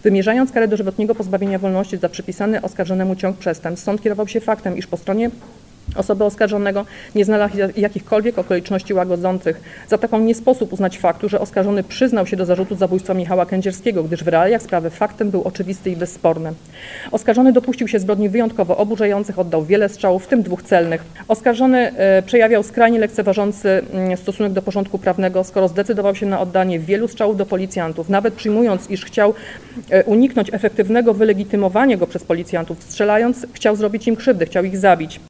Wymierzając karę dożywotniego pozbawienia wolności za przypisany oskarżonemu ciąg przestępstw, sąd kierował się faktem, iż po stronie osoby oskarżonego nie znalazł jakichkolwiek okoliczności łagodzących. Za taką nie sposób uznać faktu, że oskarżony przyznał się do zarzutu zabójstwa Michała Kędzierskiego, gdyż w realiach sprawy faktem był oczywisty i bezsporny. Oskarżony dopuścił się zbrodni wyjątkowo oburzających, oddał wiele strzałów, w tym 2 celnych. Oskarżony przejawiał skrajnie lekceważący stosunek do porządku prawnego, skoro zdecydował się na oddanie wielu strzałów do policjantów, nawet przyjmując, iż chciał uniknąć efektywnego wylegitymowania go przez policjantów, strzelając, chciał zrobić im krzywdę, chciał ich zabić.